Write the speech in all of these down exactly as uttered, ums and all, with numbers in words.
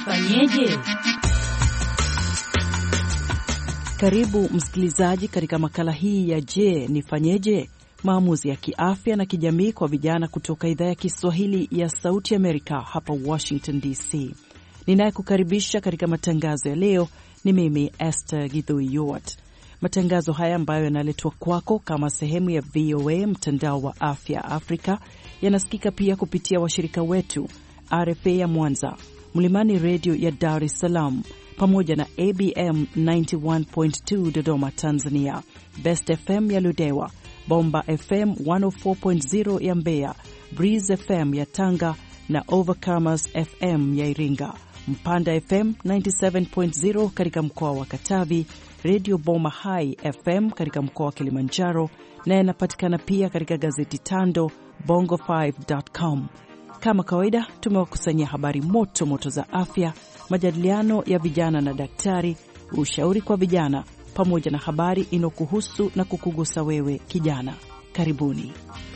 Nifanyeje? Karibu msikilizaji katika makala hii ya Je, Nifanyeje? Maamuzi ya kiafya na kijamii kwa vijana kutoka idhaa ya Kiswahili ya Sauti Amerika hapa Washington D C. Ninayekukaribisha katika matangazo ya leo ni mimi Esther Githui-Yuart. Matangazo haya ambayo yanaletwa kwako kama sehemu ya V O A mtandao wa afya Afrika yanasikika pia kupitia washirika wetu R F A ya Mwanza, Mlimani Radio ya Dar es Salaam, pamoja na A B M tisini na moja nukta mbili Dodoma Tanzania, Best F M ya Ludewa, Bomba F M mia nne nukta sita ya Mbeya, Breeze F M ya Tanga na Overcomers F M ya Iringa, Mpanda F M tisini na saba nukta sita katika mkoa wa Katavi, Radio Boma High F M katika mkoa wa Kilimanjaro, na yanapatikana pia katika gazeti Tando bongo five dot com. Kama kawaida tumewakusanyia habari moto moto za afya, majadiliano ya vijana na daktari, ushauri kwa vijana, pamoja na habari inokuhusu na kukugusa wewe kijana. Karibuni.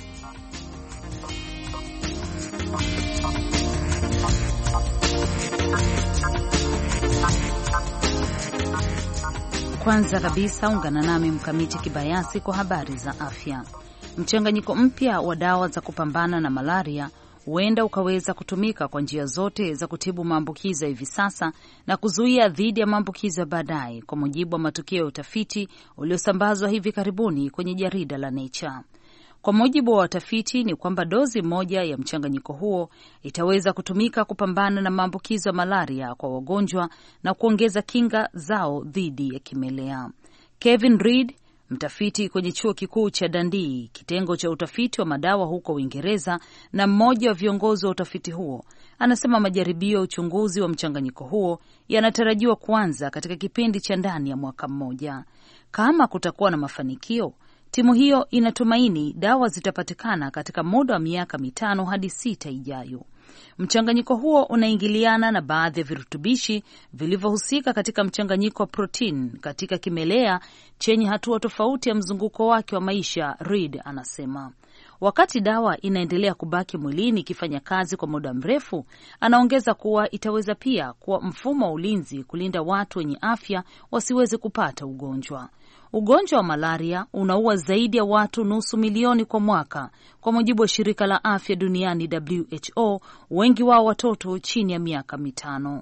Kwanza kabisa ungana nami Mkamiti Kibayasi kwa habari za afya. Mchanganyiko mpya wa dawa za kupambana na malaria huenda ukaweza kutumika kwa njia zote za kutibu maambukizo hivi sasa na kuzuia dhidi ya maambukizo baadaye, kwa mujibu wa matokeo ya utafiti uliosambazwa hivi karibuni kwenye jarida la Nature. Kwa mujibu wa watafiti ni kwamba dozi moja ya mchanganyiko huo itaweza kutumika kupambana na maambukizo ya malaria kwa wagonjwa na kuongeza kinga zao dhidi ya kimelea. Kevin Reed, mtafiti kwenye chuo kikuu cha Dundee, kitengo cha utafiti wa madawa huko Uingereza, na mmoja wa viongozi wa utafiti huo, anasema majaribio ya uchunguzi wa mchanganyiko huo yanatarajiwa kuanza katika kipindi cha ndani ya mwaka mmoja. Kama kutakuwa na mafanikio, timu hiyo inatumaini dawa zitapatikana katika muda wa miaka mitano hadi sita ijayo. Mchanganyiko huo unaingiliana na baadhi ya virutubishi vilivyohusika katika mchanganyiko wa protein katika kimelea chenye hatua tofauti ya mzunguko wake wa maisha, Reed anasema. Wakati dawa inaendelea kubaki mwilini ikifanya kazi kwa muda mrefu, anaongeza kuwa itaweza pia kuwa mfumo wa ulinzi kulinda watu wenye afya wasiweze kupata ugonjwa. Ugonjwa wa malaria unaua zaidi ya watu nusu milioni kwa mwaka, kwa mujibu wa shirika la afya duniani W H O, wengi wao watoto chini ya miaka mitano.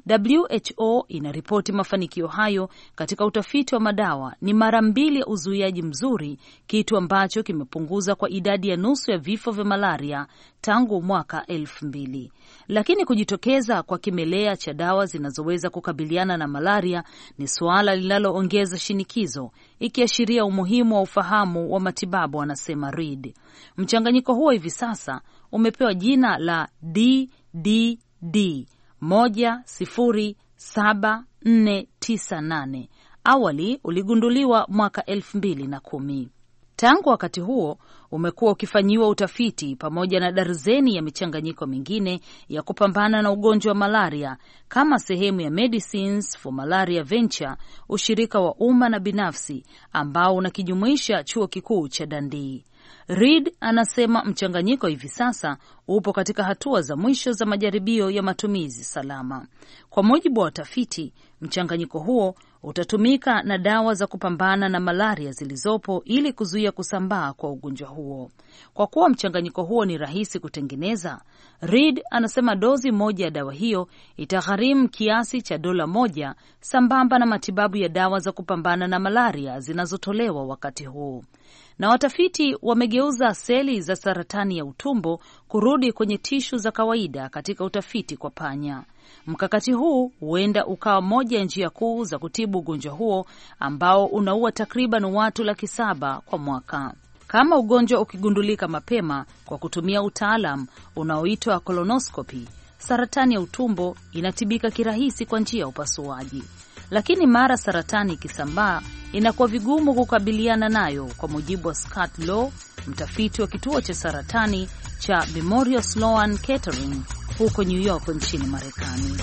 W H O inaripoti mafanikio hayo katika utafiti wa madawa ni mara mbili ya uzuiaji mzuri, kitu ambacho kimepunguza kwa idadi ya nusu ya vifo vya malaria tangu mwaka elfu mbili. Lakini kujitokeza kwa kimelea cha dawa zinazoweza kukabiliana na malaria ni suala linaloongeza shinikizo, ikiashiria umuhimu wa ufahamu wa matibabu, anasema Reed. Mchanganyiko huo hivi sasa umepewa jina la D D D moja sifuri saba nne tisa nane. Awali uligunduliwa mwaka elfu mbili na kumi. Tangu wakati huo umekuwa ukifanyiwa utafiti pamoja na darzeni ya michanganyiko mingine ya kupambana na ugonjwa wa malaria kama sehemu ya Medicines for Malaria Venture, ushirika wa umma na binafsi ambao unakijumuisha chuo kikuu cha Dundee. Reed anasema mchanganyiko hivi sasa upo katika hatua za mwisho za majaribio ya matumizi salama. Kwa mujibu wa watafiti, mchanganyiko huo utatumika na dawa za kupambana na malaria zilizopo ili kuzuia kusambaa kwa ugonjwa huo. Kwa kuwa mchanganyiko huo ni rahisi kutengeneza, Reed anasema dozi moja ya dawa hiyo itagharimu kiasi cha dola moja, sambamba na matibabu ya dawa za kupambana na malaria zinazotolewa wakati huu. Na watafiti wamegeuza seli za saratani ya utumbo kurudi kwenye tishu za kawaida katika utafiti kwa panya. Mkakati huu huenda ukawa moja ya njia kuu za kutibu ugonjwa huo ambao unaua takriban watu laki saba kwa mwaka. Kama ugonjwa ukigundulika mapema kwa kutumia utaalam unaoitwa colonoscopy, saratani ya utumbo inatibika kirahisi kwa njia ya upasuaji. Lakini mara saratani ikisambaa, inakuwa vigumu kukabiliana nayo, kwa mujibu wa Scott Law, mtafiti wa kituo cha saratani cha Memorial Sloan Kettering huko New York nchini Marekani.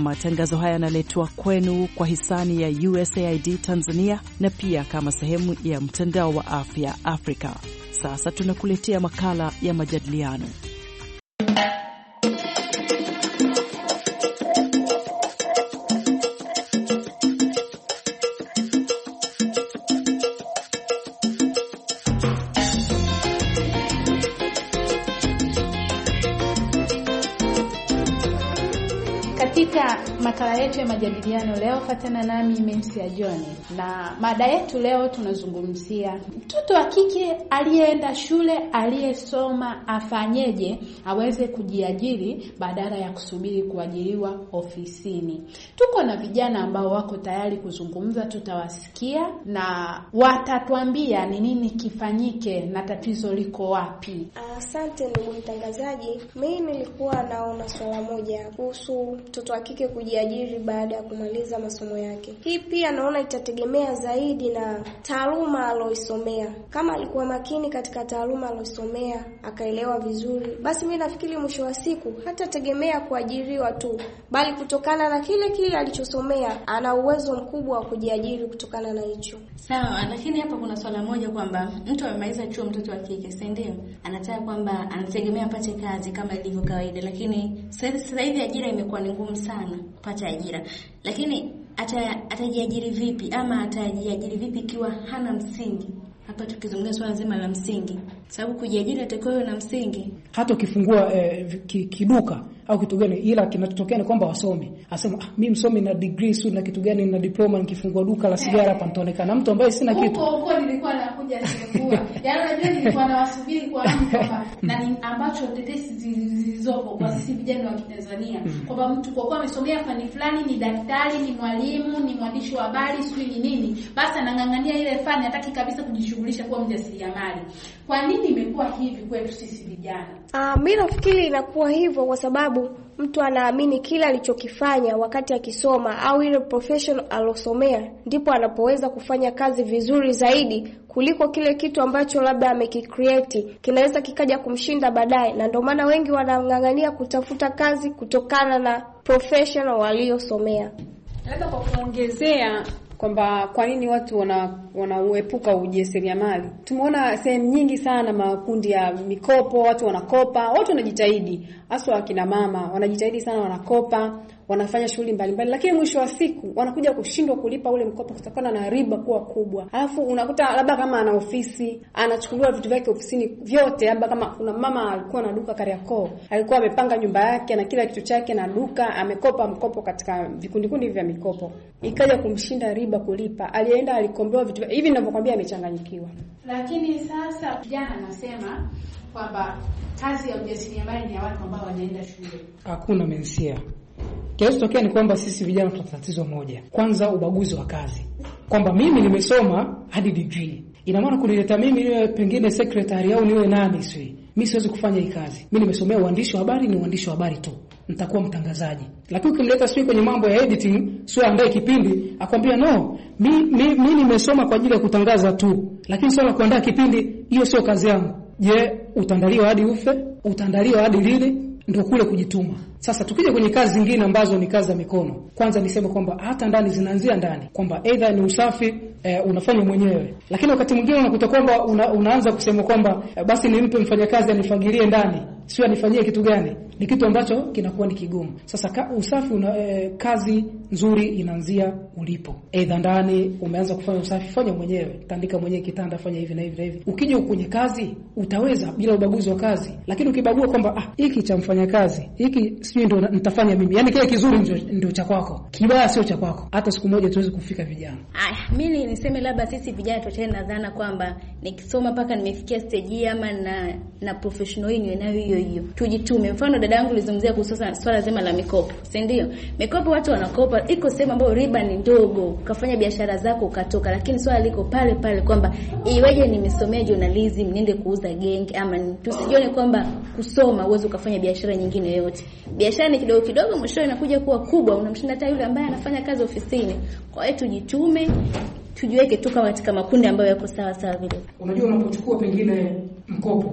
Matangazo haya yanaletwa kwenu kwa hisani ya U S A I D Tanzania na pia kama sehemu ya mtandao wa afya Afrika. Sasa tunakuletea makala ya majadiliano. Katika makala yetu ya majadiliano leo, fatana nami Mensi ya John, na mada yetu leo tunazungumzia mtoto wa kike aliyeenda shule, aliyesoma, afanyeje aweze kujiajiri badala ya kusubiri kuajiriwa ofisini. Tuko na vijana ambao wako tayari kuzungumza, tutawasikia na watatuambia ni nini kifanyike na tatizo liko wapi. Asante ndugu mtangazaji. Mimi nilikuwa naona swala moja kuhusu mtoto wa kike kujiajiri baada ya kumaliza masomo yake. Hii pia naona itategemea zaidi na taaluma aloisomea. Kama alikuwa makini katika taaluma aloisomea, akaelewa vizuri, basi mimi nafikiri mwisho wa siku hata tegemea kuajiriwa tu, bali kutokana na kile kile alichosomea ana uwezo mkubwa wa kujiajiri kutokana na hicho. Sawa, lakini hapa kuna swala moja kwamba mtu amemaliza chuo, mtoto wa kike, si ndio? Anataka kwamba anategemea apate kazi kama ilivyo kawaida, lakini sasa hivi ajira imekuwa ni ngumu sana kupata ajira. Lakini ata atajiajiri vipi ama atajiajiri vipi ikiwa hana msingi? Hapa tukizungumzia swala zima la msingi, sababu kujiajiri atakoyo na msingi. Hata ukifungua eh, kiduka au kitu gani, ila kinachotokea ni kwamba wasome. Asema ah, mimi msomi na degree sio na kitu gani na diploma, nikifungua duka la sigara hapa nitaonekana mtu ambaye sina kitu. Huko huko nilikuwa nakuja sikuwa. Yaani unajua nilikuwa nawasubiri kwa hamu kwamba na ni ambacho tetesi zilizopo kwa sisi vijana wa Tanzania kwamba mtu kwa kuwa amesomea fani fulani, ni daktari, ni mwalimu, ni mwandishi wa habari, sio ni nini, basi anang'ang'ania ile fani, hataki kabisa kujishughulisha kuwa mjasiriamali. Kwa nini imekuwa hivi kwetu sisi vijana? Ah, mimi nafikiri inakuwa hivyo kwa sababu mtu anaamini kile alichokifanya wakati akisoma au ile profession alosomea ndipo anapoweza kufanya kazi vizuri zaidi kuliko kile kitu ambacho labda amekicreate kinaweza kikaja kumshinda baadaye, na ndio maana wengi wanang'ang'ania kutafuta kazi kutokana na profession waliosomea. Labda kwa kuongezea kwamba kwa nini watu wana wanauepuka ujasiriamali. Tumeona sehemu nyingi sana makundi ya mikopo, watu wanakopa, watu wanajitahidi, hasa wakina mama wanajitahidi sana, wanakopa, wanafanya shughuli mbalimbali, lakini mwisho wa siku wanakuja kushindwa kulipa ule mkopo kutokana na riba kuwa kubwa. Alafu unakuta labda kama ana ofisi, anachukuliwa vitu vyake ofisini vyote, labda kama kuna mama alikuwa na duka Kariakoo, alikuwa amepanga nyumba yake na kila kitu chake na duka, amekopa mkopo katika vikundi kundi vya mikopo, ikaja kumshinda riba kulipa, alienda alikombewa vitu hivi ninavyokuambia, amechanganyikiwa. Lakini sasa kijana anasema kwamba kazi ya ujasiriamali ni ya watu ambao wanaenda shule. Hakuna mensia. Kinachotokea ni kwamba sisi vijana tuna tatizo moja. Kwanza, ubaguzi wa kazi. Kwamba mimi nimesoma hadi degree, ina maana kunileta mimi niwe pengine secretary au niwe nani sio. Mimi siwezi kufanya hii kazi. Mimi nimesomea uandishi wa habari, ni uandishi wa habari tu. Nitakuwa mtangazaji. Lakini ukimleta sio kwenye mambo ya editing, sio ambaye kipindi, akwambia no, mimi mimi nimesoma kwa ajili ya kutangaza tu. Lakini swala kuandaa kipindi, hiyo sio kazi yangu. Je, utaandaliwa hadi ufe? Utaandaliwa hadi lini? Ndio kule kujituma. Sasa tukija kwenye kazi zingine ambazo ni kazi za mikono. Kwanza niseme kwamba hata ndani zinaanzia ndani. Kwamba either ni usafi e, unafanya mwenyewe. Lakini wakati mwingine unakuta kwamba una, unaanza kusema kwamba e, basi nimpe mfanyakazi anifagilie ndani, sio anifanyie kitu gani. Ni kitu ambacho kinakuwa ni kigumu. Sasa ka, usafi una, e, kazi nzuri inaanzia ulipo. Either ndani umeanza kufanya usafi, fanya mwenyewe. Tandika mwenyewe kitanda, fanya hivi na hivi na hivi. Ukija kwenye kazi utaweza bila ubaguzi wa kazi. Lakini ukibagua kwamba ah, hiki cha mfanyakazi, hiki sio ndio nitafanya mimi. Yaani kile kizuri ndio ndio cha kwako. Kibaya sio cha kwako. Hata siku moja tuweze kufika vijana. Ah, mimi niseme labda sisi vijana tuachane na dhana kwamba nikisoma paka nimefikia stage hii ama na na professional hii nayo hiyo hiyo. Tujitume. Mfano dada yangu alizungumzia kuhusu swala zima la mikopo. Si ndio? Mikopo watu wanakopa, iko sehemu ambayo riba ni ndogo. Ukafanya biashara zako ukatoka, lakini swala liko pale pale kwamba iweje nimesomea journalism niende kuuza genge ama tusijione kwamba kusoma uwezo ukafanya biashara nyingine yoyote. Biashara ni kidogo kidogo, mwisho inakuja kuwa kubwa, unamshinda hata yule ambaye anafanya kazi ofisini. Kwa hiyo tujitume, tujiweke tu katika makundi ambayo yako sawa sawa vile. Unajua unapochukua pengine mkopo,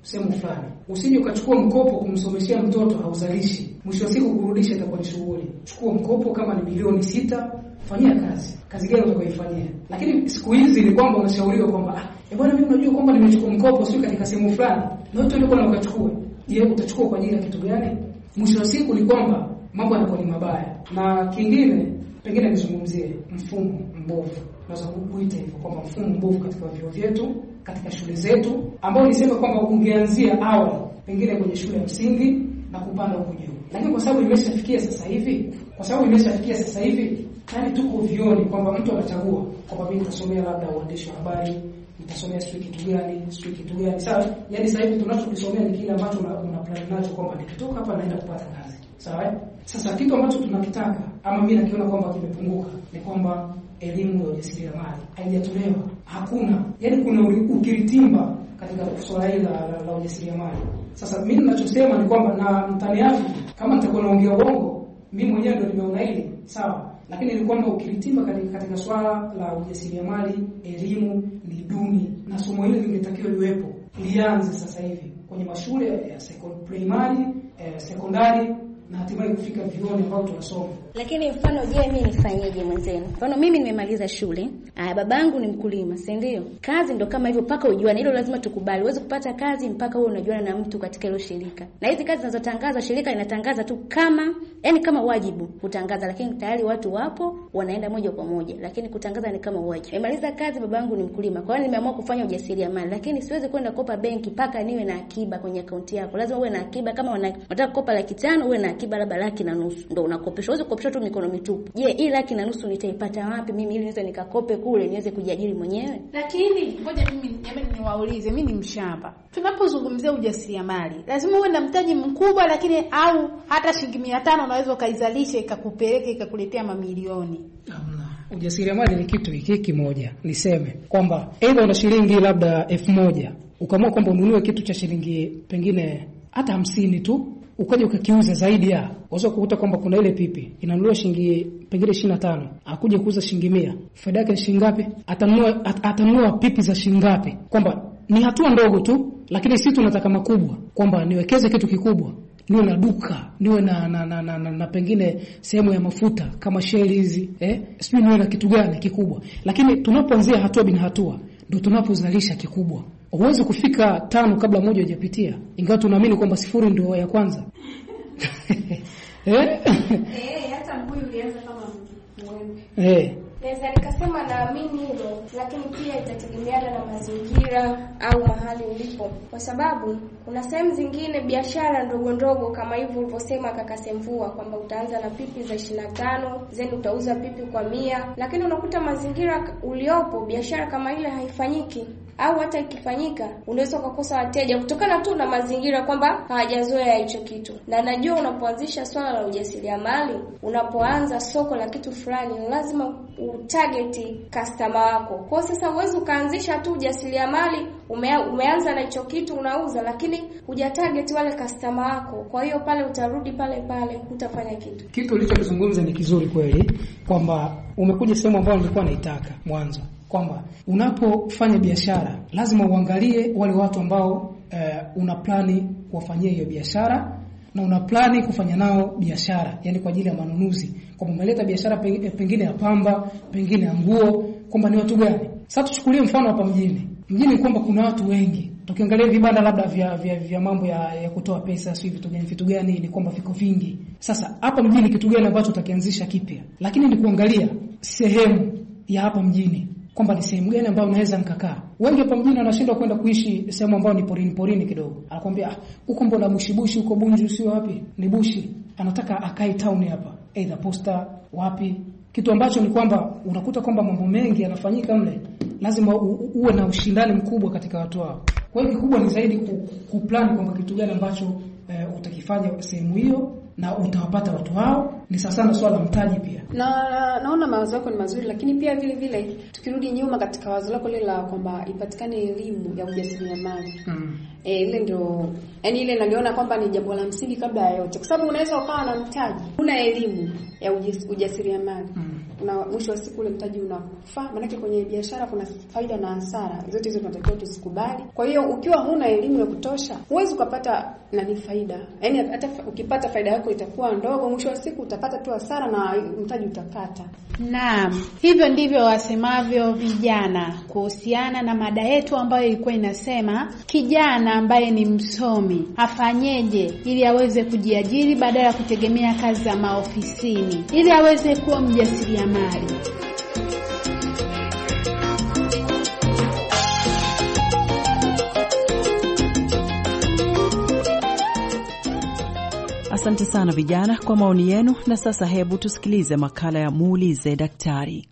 sehemu fulani. Usije ukachukua mkopo kumsomeshia mtoto hauzalishi. Mwisho wa siku kurudisha itakuwa ni shughuli. Chukua mkopo kama ni milioni sita, fanyia kazi. Kazi gani utakayoifanyia? Lakini siku hizi ni kwamba unashauriwa kwamba ah, eh bwana mimi unajua kwamba nimechukua mkopo sio katika sehemu fulani. Na wewe ndio bwana ukachukua. Je, utachukua kwa ajili ya kitu gani? Mwisho wa siku ni kwamba mambo yanakuwa ni mabaya. Na kingine pengine nizungumzie mfumo mbovu. Naweza kukuita hivyo kwamba mfumo mbovu katika vyuo vyetu, katika shule zetu, ambao nisema kwamba ungeanzia awali pengine kwenye shule ya msingi na kupanda huko juu. Lakini kwa sababu imeshafikia sasa hivi, kwa sababu imeshafikia sasa hivi, tayari tuko vioni kwamba mtu anachagua kwamba mimi nitasomea labda uandishi wa habari, nitasomea sio kitu gani, sio kitu gani. Sawa? Yaani sasa hivi tunachokisomea ni kile ambacho una plan nacho kwamba nikitoka hapa naenda kupata kazi. Sawa? Sasa kitu ambacho tunakitaka ama mimi nakiona kwamba kimepunguka ni kwamba elimu ya ujasiriamali haijatolewa. Hakuna. Yaani kuna ukiritimba katika swala hili la, la, la ujasiriamali. Sasa mimi ninachosema ni kwamba na mtani yake kama nitakuwa naongea uongo, mimi mwenyewe ndio nimeona hili, sawa? Lakini ni kwamba ukiritimba katika, katika swala la ujasiriamali, elimu ni duni na somo hili lingetakiwa liwepo. Lianze sasa hivi kwenye mashule ya secondary, primary, eh, secondary na hatimaye kufika vioni ambao tunasoma. Lakini mfano je, mimi nifanyeje mwenzenu? Mfano mimi nimemaliza shule, ah babangu ni mkulima, si ndio? Kazi ndo kama hivyo paka ujuane, hilo lazima tukubali. Uweze kupata kazi mpaka wewe unajuana na mtu katika hilo shirika. Na hizi kazi zinazotangaza shirika linatangaza tu kama yani kama wajibu kutangaza, lakini tayari watu wapo wanaenda moja kwa moja, lakini kutangaza ni kama wajibu. Nimemaliza kazi, babangu ni mkulima. Kwa hiyo nimeamua kufanya ujasiriamali, lakini siwezi kwenda kopa benki paka niwe na akiba kwenye akaunti yako. Lazima uwe na akiba. Kama unataka kukopa laki tano uwe na akiba labda laki na nusu ndio unakopesha. Uweze kukopesha tu mikono mitupu. Je, hii laki na nusu nitaipata wapi mimi ili niweze nikakope kule niweze kujiajiri mwenyewe? Lakini ngoja mimi jamani niwaulize, mimi ni mshamba. Tunapozungumzia ujasiriamali, lazima uwe na mtaji mkubwa, lakini au hata shilingi mia tano unaweza kaizalisha ikakupeleka ikakuletea mamilioni. Hamna. Ujasiriamali ni kitu hiki kimoja. Niseme kwamba aidha una shilingi labda elfu moja, ukaamua kwamba ununue kitu cha shilingi pengine hata hamsini tu, ukaje ukakiuza zaidi ya waweza kukuta kwamba kuna ile pipi inanunuliwa shilingi pengine ishirini na tano, akuje kuuza shilingi mia, faida yake shilingi ngapi? Atanunua at, atanunua pipi za shilingi ngapi? Kwamba ni hatua ndogo tu, lakini sisi tunataka makubwa, kwamba niwekeze kitu kikubwa, niwe na duka, niwe na na, na, na, na, na pengine sehemu ya mafuta kama Shell hizi, eh sio niwe na kitu gani kikubwa. Lakini tunapoanzia hatua bin hatua ndio tunapozalisha kikubwa. Huwezi kufika tano kabla moja hujapitia, ingawa tunaamini kwamba sifuri ndio ya kwanza. Eh, eh hata mbuyu ulianza kama mwembe. Eh. Naweza nikasema naamini hilo, lakini pia itategemeana na mazingira au mahali ulipo. Kwa sababu kuna sehemu zingine biashara ndogo ndogo kama hivyo ulivyosema kaka Semvua kwamba utaanza na pipi za ishirini na tano, zeni utauza pipi kwa mia, lakini unakuta mazingira uliopo biashara kama ile haifanyiki. Au hata ikifanyika unaweza kukosa wateja kutokana tu na mazingira kwamba hawajazoea hicho kitu. Na najua unapoanzisha swala la ujasiriamali, unapoanza soko la kitu fulani, lazima utarget customer wako. Kwa sasa uwezo ukaanzisha tu ujasiriamali, ume, umeanza na hicho kitu unauza, lakini hujatarget wale customer wako. Kwa hiyo pale utarudi pale pale, utafanya kitu. Kitu ulichozungumza ni kizuri kweli, kwamba umekuja sehemu ambayo nilikuwa naitaka mwanzo, kwamba unapofanya biashara lazima uangalie wale watu ambao eh, una plani kuwafanyia hiyo biashara na una plani kufanya nao biashara, yani kwa ajili ya manunuzi. Kwamba umeleta biashara pengine ya pamba, pengine ya nguo, kwamba ni watu gani? Sasa tuchukulie mfano hapa mjini. Mjini kwamba kuna watu wengi. Tukiangalia vibanda labda vya vya, vya mambo ya, ya kutoa pesa, sio vitu gani vitu gani, ni kwamba viko vingi. Sasa hapa mjini kitu gani ambacho utakianzisha kipya? Lakini ni kuangalia sehemu ya hapa mjini, kwamba ni sehemu gani ambayo unaweza nikakaa. Wengi hapa mjini wanashindwa kwenda kuishi sehemu ambayo ni porini porini kidogo. Anakuambia ah, huko mbona bushibushi, huko Bunju sio wapi? Ni bushi. Anataka akae town hapa. Either Posta wapi? Kitu ambacho ni kwamba unakuta kwamba mambo mengi yanafanyika mle. Lazima u, uwe na ushindani mkubwa katika watu wao. Kwa hiyo kikubwa ni zaidi kuplan kwamba kitu gani ambacho e, utakifanya sehemu hiyo na utawapata watu hao. Ni sasa na swala mtaji pia. Na naona mawazo yako ni mazuri, lakini pia vile vile tukirudi nyuma katika wazo lako lile la kwamba ipatikane elimu ya ujasiriamali. Mm. Eh, ile ndio yani ile naliona kwamba ni jambo la msingi kabla ya yote. Kwa sababu unaweza ukawa na mtaji, una elimu ya ujasiriamali. Mm. na mwisho wa siku ule mtaji unakufa. Maana kwenye biashara kuna faida na hasara, zote hizo tunatakiwa tuzikubali. Kwa hiyo ukiwa huna elimu ya kutosha, huwezi ukapata nani faida. Yaani hata ukipata faida yako itakuwa ndogo, mwisho wa siku utapata tu hasara na mtaji utakata. Naam, hivyo ndivyo wasemavyo vijana kuhusiana na mada yetu ambayo ilikuwa inasema kijana ambaye ni msomi afanyeje ili aweze kujiajiri badala ya kutegemea kazi za maofisini, ili aweze kuwa mjasiriamali. Asante sana vijana kwa maoni yenu, na sasa hebu tusikilize makala ya Muulize Daktari.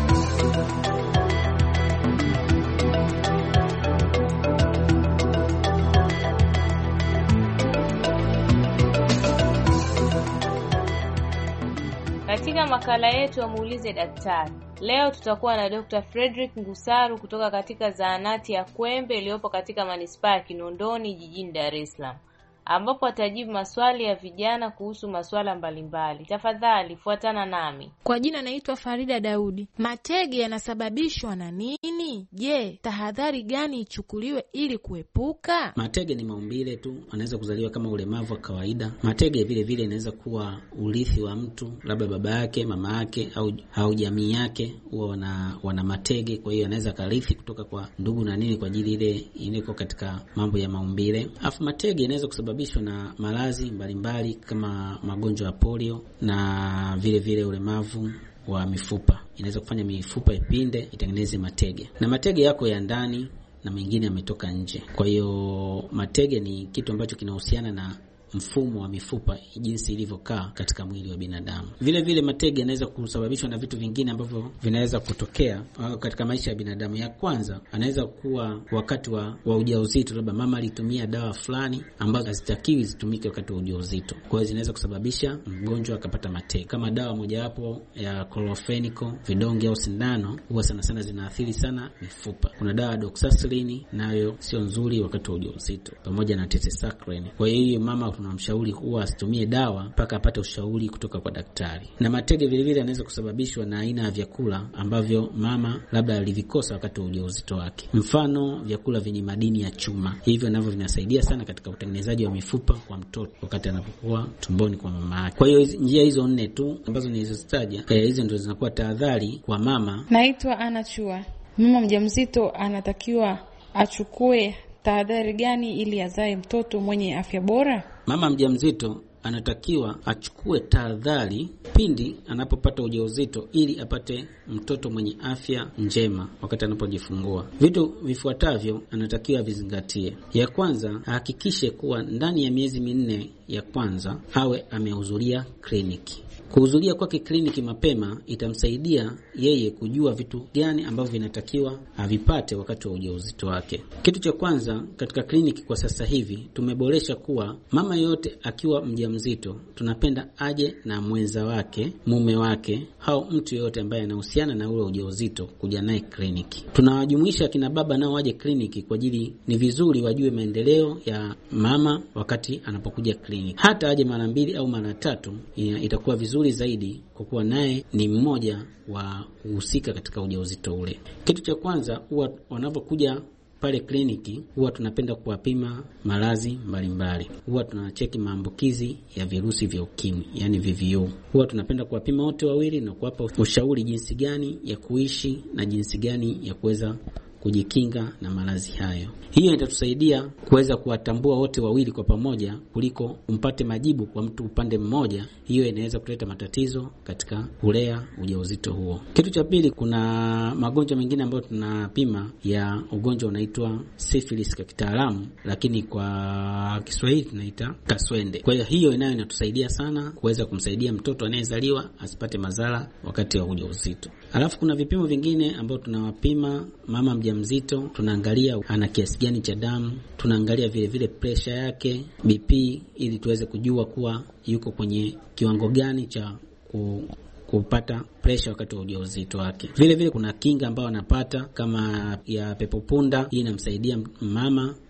Katika makala yetu ya Muulize Daktari, leo tutakuwa na Doctor Frederick Ngusaru kutoka katika zahanati ya Kwembe iliyopo katika manispaa ya Kinondoni jijini Dar es Salaam, ambapo atajibu maswali ya vijana kuhusu masuala mbalimbali. Tafadhali fuatana nami. Kwa jina naitwa Farida Daudi. Matege yanasababishwa na nini? Je, tahadhari gani ichukuliwe ili kuepuka? Matege ni maumbile tu, anaweza kuzaliwa kama ulemavu wa kawaida. Matege vile vile inaweza kuwa urithi wa mtu, labda baba yake, mama yake au au jamii yake huwa wana wana matege, kwa hiyo anaweza karithi kutoka kwa ndugu na nini kwa ajili ile iniko katika mambo ya maumbile. Afu matege inaweza kusababisha na maradhi mbalimbali kama magonjwa ya polio na vile vile ulemavu wa mifupa. Inaweza kufanya mifupa ipinde, itengeneze matege. Na matege yako ya ndani na mengine yametoka nje. Kwa hiyo matege ni kitu ambacho kinahusiana na mfumo wa mifupa jinsi ilivyokaa katika mwili wa binadamu. Vile vile matege yanaweza kusababishwa na vitu vingine ambavyo vinaweza kutokea katika maisha ya binadamu. Ya kwanza, anaweza kuwa wakati wa, wa ujauzito, labda mama alitumia dawa fulani ambazo hazitakiwi zitumike wakati wa ujauzito. Kwa hiyo zinaweza kusababisha mgonjwa akapata matege. Kama dawa mojawapo ya chlorphenico, vidonge au sindano, huwa sana sana zinaathiri sana mifupa. Kuna dawa doxycycline nayo sio nzuri wakati wa ujauzito, pamoja na tetracycline. Kwa hiyo mama tunamshauri huwa asitumie dawa mpaka apate ushauri kutoka kwa daktari. Na matege vile vile yanaweza kusababishwa na aina ya vyakula ambavyo mama labda alivikosa wakati wa ujauzito wake. Mfano, vyakula vyenye madini ya chuma. Hivyo navyo vinasaidia sana katika utengenezaji wa mifupa kwa mtoto wakati anapokuwa tumboni kwa mama yake. Kwa hiyo njia hizo nne tu ambazo nilizozitaja, eh, hizo ndio zinakuwa tahadhari kwa mama. Naitwa Anachua. Mama mjamzito anatakiwa achukue tahadhari gani ili azae mtoto mwenye afya bora? Mama mjamzito anatakiwa achukue tahadhari pindi anapopata ujauzito ili apate mtoto mwenye afya njema wakati anapojifungua. Vitu vifuatavyo anatakiwa vizingatie. Ya kwanza, hakikishe kuwa ndani ya miezi minne ya kwanza awe amehudhuria kliniki. Kuhudhuria kwake kliniki mapema itamsaidia yeye kujua vitu gani ambavyo vinatakiwa avipate wakati wa ujauzito wake. Kitu cha kwanza, katika kliniki kwa sasa hivi tumeboresha kuwa mama yote akiwa mjamzito tunapenda aje na mwenza wake, mume wake au mtu yote ambaye anahusiana na ule ujauzito kuja naye kliniki. Tunawajumuisha kina baba nao waje kliniki kwa ajili ni vizuri wajue maendeleo ya mama wakati anapokuja kliniki. Hata aje mara mbili au mara tatu itakuwa vizuri zaidi kwa kuwa naye ni mmoja wa uhusika katika ujauzito ule. Kitu cha kwanza, huwa wanapokuja pale kliniki huwa tunapenda kuwapima maradhi mbalimbali. Huwa tunacheki maambukizi ya virusi vya ukimwi, yani V V U. Huwa tunapenda kuwapima wote wawili na kuwapa ushauri jinsi gani ya kuishi na jinsi gani ya kuweza kujikinga na maradhi hayo. Hiyo itatusaidia kuweza kuwatambua wote wawili kwa pamoja kuliko umpate majibu kwa mtu upande mmoja. Hiyo inaweza kuleta matatizo katika kulea ujauzito huo. Kitu cha pili, kuna magonjwa mengine ambayo tunapima ya ugonjwa unaitwa syphilis kwa kitaalamu, lakini kwa Kiswahili tunaita kaswende. Kwa hiyo hiyo inayo inatusaidia sana kuweza kumsaidia mtoto anayezaliwa asipate madhara wakati wa ujauzito. Alafu kuna vipimo vingine ambao tunawapima mama mjamzito. Tunaangalia ana kiasi gani cha damu, tunaangalia vile vile pressure yake, B P, ili tuweze kujua kuwa yuko kwenye kiwango gani cha ku kupata pressure wakati wa ujauzito wake. Vile vile kuna kinga ambayo anapata kama ya pepo punda. Hii inamsaidia mama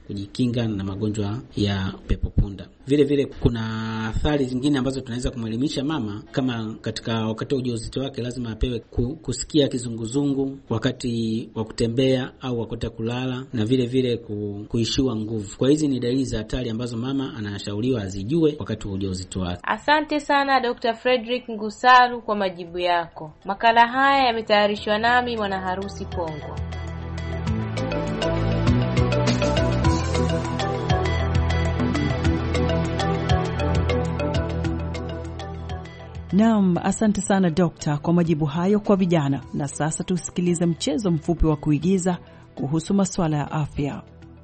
kujikinga na magonjwa ya pepo punda. Vile vile kuna athari zingine ambazo tunaweza kumwelimisha mama, kama katika wakati wa ujauzito wake lazima apewe kusikia kizunguzungu wakati wa kutembea au wakati wa kulala, na vile vile ku, kuishiwa nguvu. Kwa hizi ni dalili za hatari ambazo mama anashauriwa azijue wakati wa ujauzito wake. Asante sana Doctor Frederick Ngusaru kwa majibu yako. Makala haya yametayarishwa nami Mwana Harusi Pongwa. Naam, asante sana dokta kwa majibu hayo kwa vijana. Na sasa tusikilize mchezo mfupi wa kuigiza kuhusu masuala ya afya.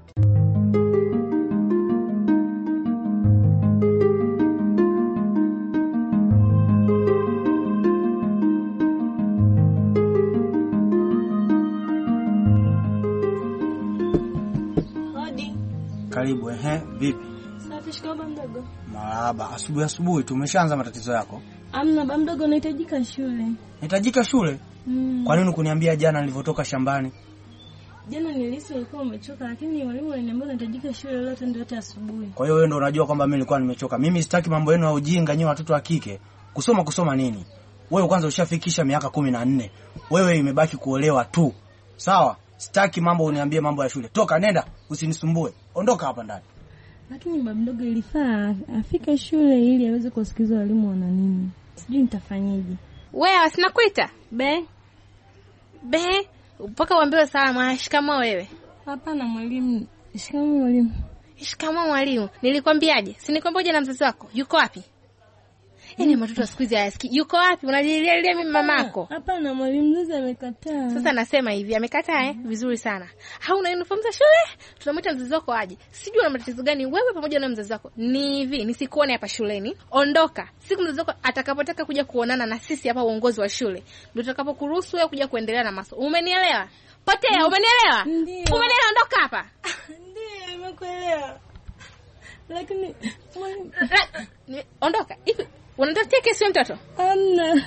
Hodi. Karibu. Ehe, vipi? Safi, shikaba mdogo. Marahaba. Asubuhi asubuhi tumeshaanza matatizo yako. Amna ba mdogo, nahitajika shule. Nahitajika shule? Mm. Kwa nini kuniambia jana nilivyotoka shambani? Jana nilisi ulikuwa umechoka, lakini walimu waliniambia nahitajika shule leo ndio yote asubuhi. Kwa hiyo wewe ndio unajua kwamba mimi nilikuwa nimechoka. Mimi sitaki mambo yenu ya ujinga nyinyi watoto wa kike. Kusoma kusoma nini? Wewe kwanza ushafikisha miaka kumi na nne. Wewe imebaki kuolewa tu. Sawa? Sitaki mambo uniambie mambo ya shule. Toka nenda, usinisumbue. Ondoka hapa ndani. Lakini baba mdogo ilifaa afike shule ili aweze kusikiliza walimu wana nini. Sijui nitafanyaje. Wewe sinakuita? Be. Be, mpaka uambiwe salamu. Shikamoo wewe. Hapana mwalimu. Shikamoo mwalimu. Shikamoo mwalimu. Nilikwambiaje? Si nikwambia na mzazi wako. Yuko wapi? Yaani mtoto wa siku hizi hayasikii. Yuko wapi? Unajililia mimi mamako. Hapana mwalimu, mzazi amekataa. Sasa nasema hivi, amekataa eh? Vizuri sana. Hauna uniform za shule? Tunamwita mzazi wako aje. Sijui una matatizo gani wewe pamoja na mzazi wako. Ni hivi, nisikuone hapa shuleni. Ondoka. Siku mzazi wako atakapotaka kuja kuonana na sisi hapa uongozi wa shule, ndio tutakapokuruhusu wewe kuja kuendelea na masomo. Umenielewa? Potea, umenielewa? Ndio. Umenielewa? Ondoka hapa. Ndio, nimekuelewa. Lakini mwalimu, ondoka. Hivi unatafutia kesi mtoto? Amna.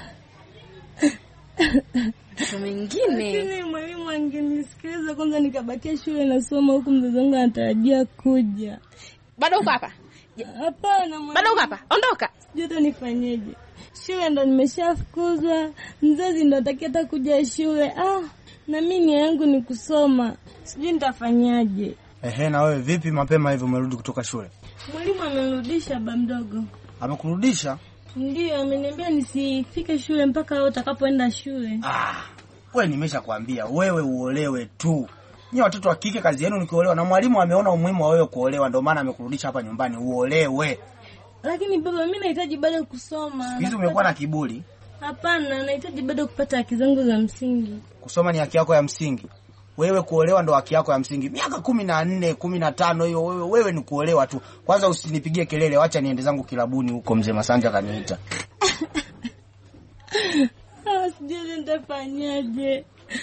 Mtu mwingine. Lakini mwalimu angenisikiliza kwanza nikabakia shule nasoma huku mzazi wangu anatarajia kuja. Bado uko hapa? Hapana mwalimu. Bado uko hapa? Ondoka. Sijui nifanyeje. Shule ndo nimeshafukuzwa. Mzazi ndo atakieta kuja shule. Ah, na mimi nia yangu ni kusoma. Sijui nitafanyaje. Ehe, na wewe vipi mapema hivyo umerudi kutoka shule? Mwalimu amenirudisha baba mdogo. Amekurudisha? Ndio, ameniambia nisifike shule mpaka wewe utakapoenda shule. Ah, wewe nimeshakwambia wewe uolewe tu. Nyinyi watoto wa kike kazi yenu ni kuolewa, na mwalimu ameona umuhimu wa wewe kuolewa ndio maana amekurudisha hapa nyumbani uolewe. Lakini baba mimi nahitaji bado kusoma. Hizi umekuwa na kiburi? Hapana, nahitaji bado kupata haki zangu za msingi. Kusoma ni haki yako ya msingi. Wewe kuolewa ndo haki yako ya msingi. Miaka kumi na nne, kumi na tano hiyo wewe wewe ni kuolewa tu. Kwanza usinipigie kelele, acha niende zangu kilabuni huko, mzee Masanja kaniita. Ah, sijui nitafanyaje.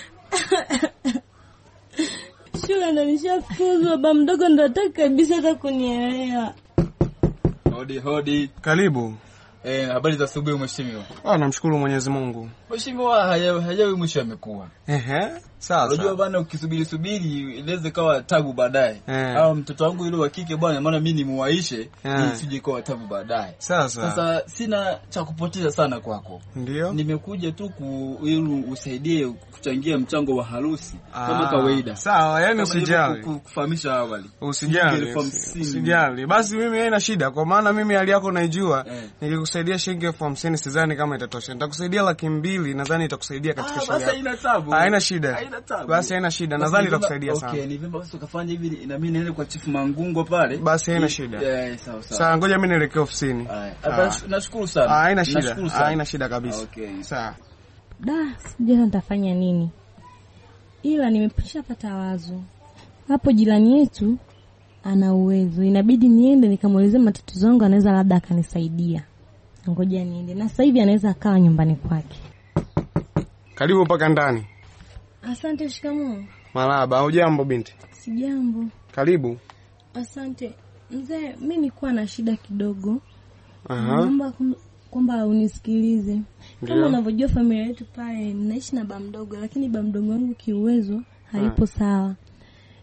Shule ndo nishafukuzwa, baba mdogo ndo hataki kabisa hata kunielewa. Hodi hodi. Karibu. Eh, habari za asubuhi mheshimiwa. Ah, namshukuru Mwenyezi Mungu. Mheshimiwa hajawi mwisho amekuwa. Ehe. Sawa. Unajua bwana ukisubiri subiri inaweza kawa tabu baadaye. Au mtoto wangu yule wa kike bwana maana mimi nimuwaishe ili sije kawa tabu baadaye. Sasa. Sasa sina cha kupoteza sana kwako. Ndio. Nimekuja tu ili usaidie kuchangia mchango wa harusi kama kawaida. Sawa, yani usijali. Kufahamisha awali. Usijali. Usijali. Basi mimi haina shida kwa maana mimi hali yako naijua. Eh. Nikikusaidia shilingi elfu hamsini sidhani kama itatosha. Nitakusaidia laki mbili nadhani itakusaidia katika shule. Basi haina tabu. Haina shida. Basi haina shida. Nadhani itakusaidia sana. Okay, ni vyema basi ukafanya hivi na mimi niende kwa Chief Mangungo pale. Basi haina shida. Eh, sawa sawa. Sawa, ngoja mimi nielekee ofisini. Hapa nashukuru sana. Haina shida. Haina shida kabisa. Okay. Sawa. Da, sijui nitafanya nini. Ila nimeshapata wazo. Hapo jirani yetu ana uwezo. Inabidi niende nikamuelezea matatizo yangu, anaweza labda akanisaidia. Ngoja niende. Na sasa hivi anaweza akawa nyumbani kwake. Karibu mpaka ndani. Asante. Shikamoo. Marahaba. Hujambo binti? Sijambo. Karibu. Asante. Mzee, mimi nilikuwa na shida kidogo. Aha. Naomba kwamba unisikilize. Kama unavyojua familia yetu pale ninaishi na baba mdogo, lakini baba mdogo wangu kiuwezo haipo sawa.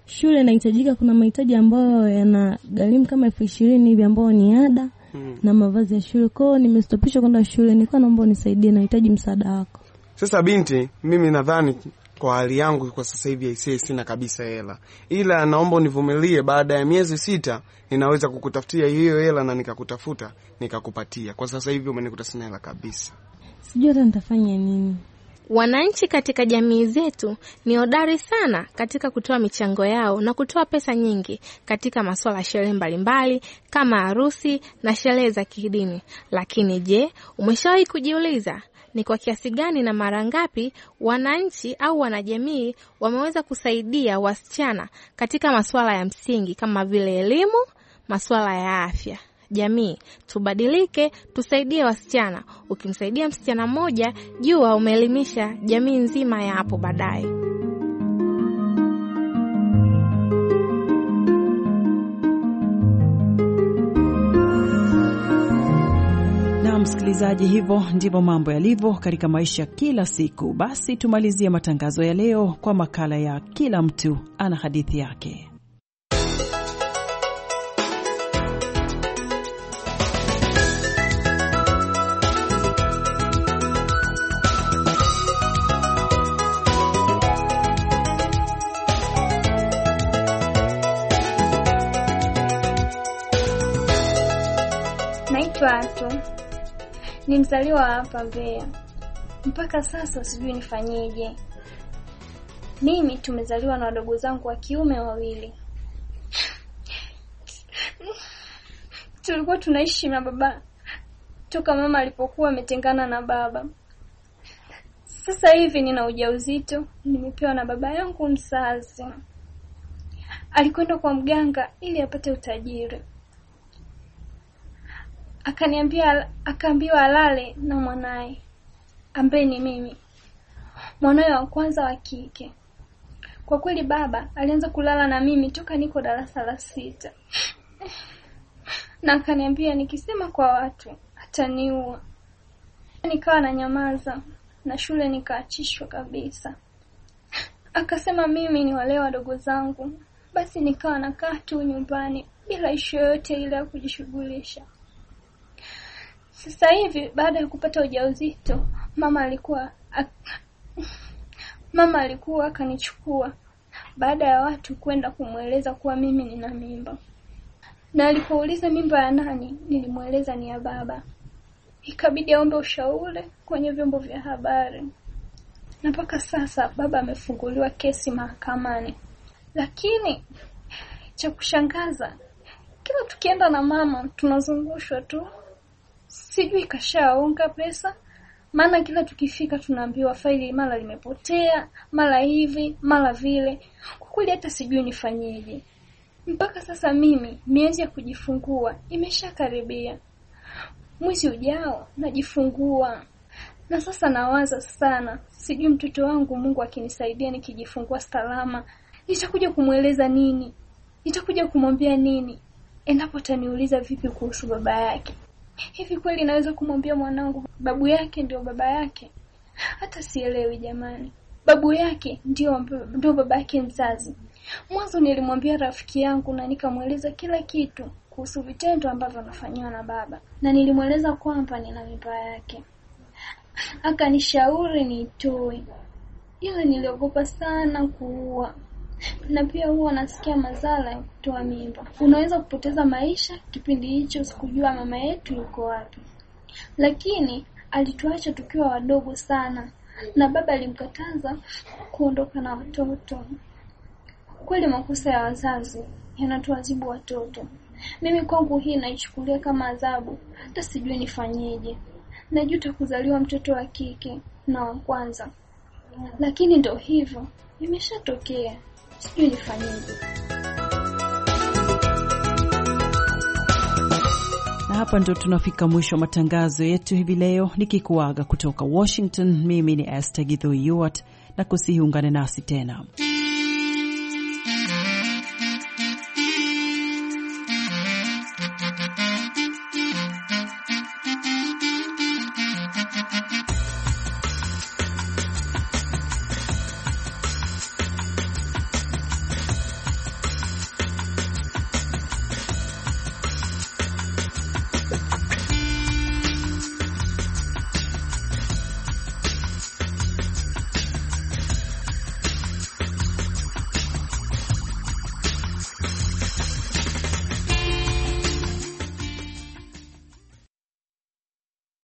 shule inahitajika, kuna mahitaji ambayo yanagharimu kama elfu ishirini hivi ambayo ni ada hmm. na mavazi ya shule. Kwa hiyo nimestopishwa kwenda shule, nilikuwa naomba unisaidie, nahitaji msaada wako. Sasa binti, mimi nadhani kwa hali yangu kwa sasa hivi aisee sina kabisa hela. Ila naomba univumilie, baada ya miezi sita ninaweza kukutafutia hiyo hela na nikakutafuta nikakupatia. Kwa sasa hivi umenikuta sina hela kabisa. Sijui hata nitafanya nini. Wananchi katika jamii zetu ni hodari sana katika kutoa michango yao na kutoa pesa nyingi katika masuala ya sherehe mbalimbali kama harusi na sherehe za kidini. Lakini je, umeshawahi kujiuliza ni kwa kiasi gani na mara ngapi wananchi au wanajamii wameweza kusaidia wasichana katika masuala ya msingi kama vile elimu, masuala ya afya? Jamii, tubadilike, tusaidie wasichana. Ukimsaidia msichana mmoja, jua umeelimisha jamii nzima ya hapo baadaye. Na msikilizaji, hivyo ndivyo mambo yalivyo katika maisha kila siku. Basi tumalizie matangazo ya leo kwa makala ya Kila Mtu Ana Hadithi Yake. Naitwa ni mzaliwa hapa Mbeya. Mpaka sasa sijui nifanyeje. Mimi tumezaliwa na wadogo zangu wa kiume wawili. Tulikuwa tunaishi na baba toka mama alipokuwa ametengana na baba. Sasa hivi nina ujauzito, nimepewa na baba yangu mzazi. Alikwenda kwa mganga ili apate utajiri. Akaniambia akaambiwa alale na mwanae ambaye ni mimi, mwanae wa kwanza wa kike. Kwa kweli baba alianza kulala na mimi toka niko darasa la sita. Na akaniambia nikisema kwa watu ataniua. Nikawa na nyamaza na shule nikaachishwa kabisa. Akasema mimi ni wale wadogo zangu, basi nikawa nakaa tu nyumbani bila ishu yoyote ile ya kujishughulisha. Sasa hivi baada ya kupata ujauzito, mama alikuwa ak... mama alikuwa akanichukua baada ya watu kwenda kumueleza kuwa mimi nina mimba. Na alipouliza mimba ya nani, nilimueleza ni ya baba. Ikabidi aombe ushauri kwenye vyombo vya habari. Na mpaka sasa baba amefunguliwa kesi mahakamani. Lakini cha kushangaza, kila tukienda na mama tunazungushwa tu. Sijui kashaonga pesa, maana kila tukifika tunaambiwa faili mara limepotea, mara hivi, mara vile. Kwa kweli hata sijui nifanyeje. Mpaka sasa mimi miezi ya kujifungua imeshakaribia. Mwezi ujao najifungua. Na sasa nawaza sana, sijui mtoto wangu Mungu akinisaidia nikijifungua salama, nitakuja kumueleza nini? Nitakuja kumwambia nini? Endapo ataniuliza vipi kuhusu baba yake. Hivi kweli naweza kumwambia mwanangu babu yake ndio baba yake? Hata sielewi jamani. Babu yake ndio ndio baba yake mzazi. Mwanzo nilimwambia rafiki yangu na nikamueleza kila kitu kuhusu vitendo ambavyo anafanywa na baba. Na nilimweleza kwamba nina mimba yake. Akanishauri nitoe. Ila niliogopa sana kuua. Na pia huwa nasikia madhara ya kutoa mimba. Unaweza kupoteza maisha. Kipindi hicho sikujua mama yetu yuko wapi. Lakini alituacha tukiwa wadogo sana. Na baba alimkataza kuondoka na watoto. Kweli makosa ya wazazi yanatuadhibu watoto. Mimi kwangu hii naichukulia kama adhabu. Hata sijui nifanyeje. Najuta kuzaliwa mtoto wa kike na wa kwanza. Lakini ndio hivyo, imeshatokea. Sijui nifanyeje. Na hapa ndo tunafika mwisho matangazo yetu hivi leo, nikikuaga kutoka Washington. Mimi ni Esther Githo Yuat, na kusihi ungane nasi tena.